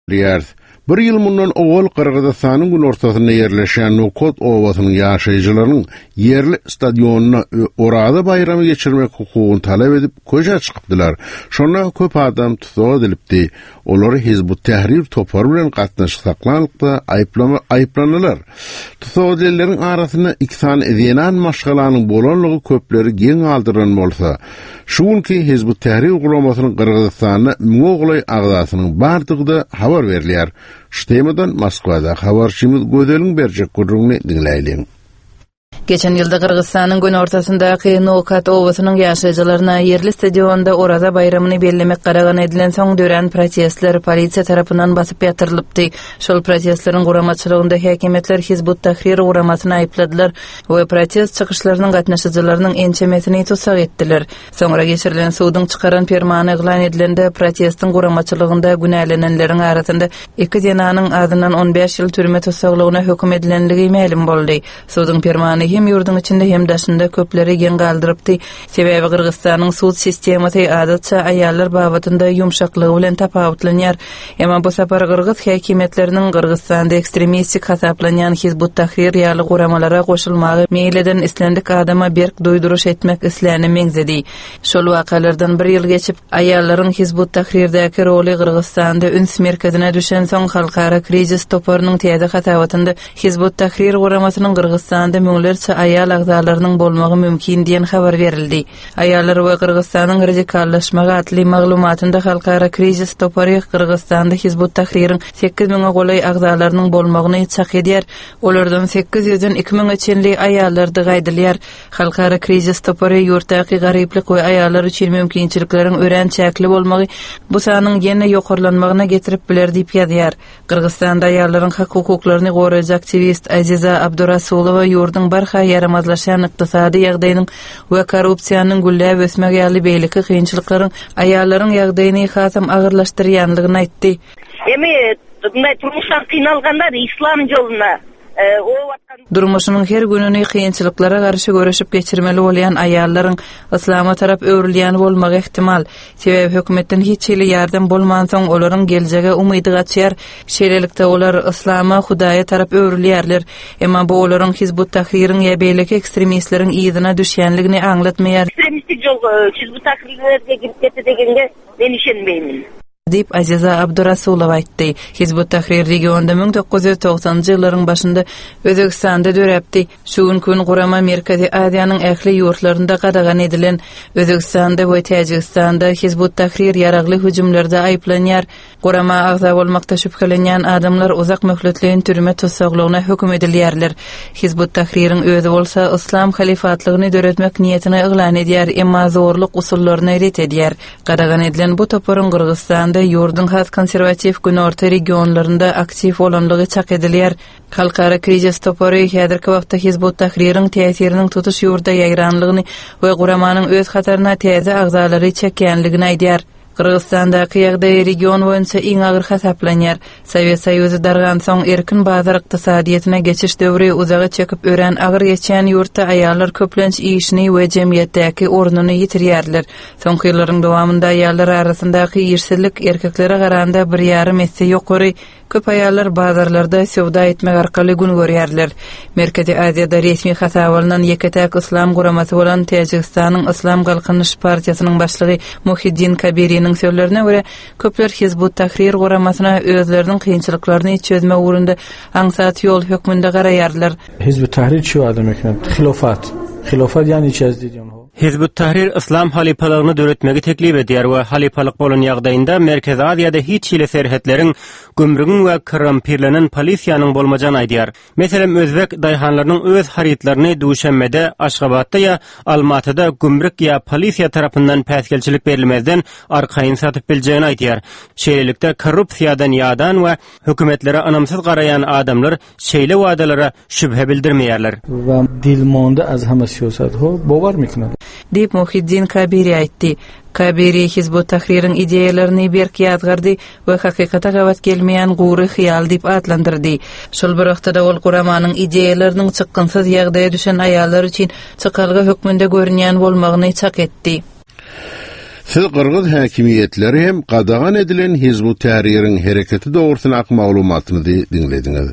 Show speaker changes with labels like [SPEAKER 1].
[SPEAKER 1] Bir yıl mundan owal Qırgızstanyň gün ortasynda yerleşen Nukot owasynyň ýaşaýjylarynyň yerli stadionuna orada bayramy geçirmek hukugyny talap edip köşe çykypdylar. Şonda köp adam tutulýar edilipdi. Olary Hizbut Tahrir topar bilen gatnaşyk saklanykda aýplanýarlar. Tutulýarlaryň arasynda iki tane edýän maşgalanyň bolanlygy köpleri geň aldyran bolsa, şuňky Hizbut Tahrir guramasynyň Qırgızstanyna Moğolay agdasynyň bardygyda habar berilýär. Ştemadan Moskvada habarçymyz Gözelin berjek gurruny dinleýilen.
[SPEAKER 2] Geçen ýylda Qırgızstanyň gün ortasyndaky Nukot owasynyň ýaşaýjylaryna yerli stadionda Oraza bayramyny bellemek garagan edilen soň dören protestler polisiýa tarapyndan basyp ýatyrylypdy. Şol protestleriň guramaçylygynda häkimetler Hizbut Tahrir guramasyny aýpladylar we protest çykyşlarynyň gatnaşyjylarynyň ençemesini tutsak etdiler. Soňra geçirilen suwdyň çykaran permany eglan edilende protestiň guramaçylygynda günälenenleriň arasynda iki denanyň adyndan 15 ýyl türme tutsaklygyna hökm edilenligi ma'lum boldy. Suwdyň permany hem yurdun içinde hem daşynda köpleri gen galdyrypdy. Sebäbi Qırgızstanyň suwd sistemasy adatça aýallar babatynda ýumşaklygy bilen tapawutlanýar. Emma bu sapar Qırgız häkimetleriniň Qırgızstanda ekstremistik hasaplanýan Hizbut Tahrir ýaly guramalara goşulmagy meýleden islendik adama berk duýduruş etmek isläni meňzedi. Şol wakalardan bir ýyl geçip aýallaryň Hizbut Tahrirdäki roly Qırgızstanda üns merkezine düşen soň halkara krizis toparynyň täze hasapatynda Hizbut Tahrir guramasynyň Qırgızstanda müňlerçe aýal agdalarynyň bolmagy mümkin diýen habar berildi. Aýallar we Qırgızstanyň radikallaşmagy atly maglumatynda halkara krizis topary Qırgızstanda Hizbut Tahririn 8000 golay agdalarynyň bolmagyny çak edýär. Olardan 800-den 2000 çenli aýallardy gaýdylýar. Halkara krizis topary ýurtdaky garyplyk we aýallar üçin mümkinçilikleriň ören çäkli bolmagy bu sanyň ýene ýokarlanmagyna getirip biler diýip ýazýar. Qırgızstanda aýallaryň hukuklaryny goraýjy aktivist Aziza Abdurasulowa ýurdun barha yaramazlaşan ykdysady ýagdaýynyň we korrupsiýanyň gülläp ösmegi ýaly beýleki kynçylyklaryň aýallaryň ýagdaýyny hasam agyrlaşdyrýanlygyny aýtdy.
[SPEAKER 3] Emi bunday turmuşdan kynalganlar islam ýoluna
[SPEAKER 2] durmuşynyň her gününi kynçylyklara garşy görüşip geçirmeli bolýan aýallaryň islama tarap öwrülýän bolmagy ihtimal. Sebäbi hökümetden hiç ýyly ýardam bolman soň olaryň geljege umydy gaçýar. Şeýlelikde olar islama Hudaýa tarap öwrülýärler. Emma bu olaryň Hizbut Tahririň ýa beýleki ekstremistleriň ýygyna düşýänligini aňlatmaýar.
[SPEAKER 3] Ekstremistik ýol Hizbut Tahrirlerge girip ketdi degenge men işenmeýmin.
[SPEAKER 2] Dip Aziza Abdurasulowa aýtdy. Hizbut Tahrir regionda 1990-njy ýyllaryň başynda Özbekistanda döräpdi. Şu gün Gurama Merkezi Aziýanyň ähli ýurtlarynda gadagan edilen Özbekistanda we Täjikistanda Hizbut Tahrir ýaragly hüjümlerde aýplanýar. Gurama agza bolmakda şüphelenýän adamlar uzak möhletliň türme tutsaklygyna hökm edilýärler. Hizbut Tahririň özü bolsa islam halifatlygyny döretmek niýetini eglan edýär, emma zorluk usullaryny ret edýär. Gadagan edilen bu toparyň Qırgızstanda ýurdun has konservativ günorta regionlarynda aktiv bolanlygy çak edilýär. Halkara krizis topary häzirki wagtda Hizbut Tahririň täsiriniň tutuş ýurda ýaýranlygyny we guramanyň öz hataryna täze agzalary çekýänligini aýdýar. Qırgızstandaky ýagdaý region boýunça iň agyr hasaplanýar. Sowet Soýuzy dargan soň erkin bazar ykdysadyýetyne geçiş döwri uzagy çekip ören agyr geçen ýurtda aýallar köplenç işini we jemgyýetdäki ornuny ýitirýärler. Soňky ýyllaryň dowamında aýallar arasyndaky ýersizlik erkeklere garanda 1,5 esse ýokary. Köp aýallar bazarlarda sowda etmek arkaly gün görýärler. Merkezi Aziýada resmi hasabalynan ýeketäk islam guramasy bolan Täjikistanyň Islam Galkynyş partiýasynyň başlygy Muhiddin Kabiriň sözlerine göre köpler Hizbut Tahrir guramasyna özleriniň kynçylyklaryny çözme uğrunda aňsat ýol hökmünde garaýarlar.
[SPEAKER 4] Hizbut Tahrir şu demek? Hilafat yani çözdiýän.
[SPEAKER 5] Hizbut Tahrir islam halipalygyny döretmegi teklip edýär we halipalyk bolan ýagdaýynda Merkezi Aziýada hiç ýyly serhetleriň gümrügiň we kirrampirlenen polisiýanyň bolmajan aýdýar. Meselem özbek daýhanlarynyň öz haritlaryny Duşanbede, Aşgabatda ýa Almatyda gümrük ýa polisiýa tarapyndan päsgelçilik berilmezden arkaýyn satyp biljegini aýdýar. Şeýlelikde korrupsiýadan ýadan we hökümetlere anamsyz garaýan adamlar şeýle wadalara şübhe bildirmeýärler.
[SPEAKER 4] We dilmonda az hama siýasat ho bowar mikna.
[SPEAKER 2] Dip Muhiddin Kabiri aýtdy. Kabiri Hizbut Tahririň ideýalaryny berk ýazgardy we hakykata gawat gelmeýän gury hyýal diýip adlandyrdy. Şol bir wagtda ol Guramanyň ideýalarynyň çykgynsyz ýagdaýa düşen aýallar üçin çykalgy hökmünde görünýän bolmagyny çak etdi.
[SPEAKER 1] Siz Qırgız häkimiýetleri hem qadagan edilen Hizbut Tahrir'in hereketi dogrusyna maglumatyny dinlediňiz.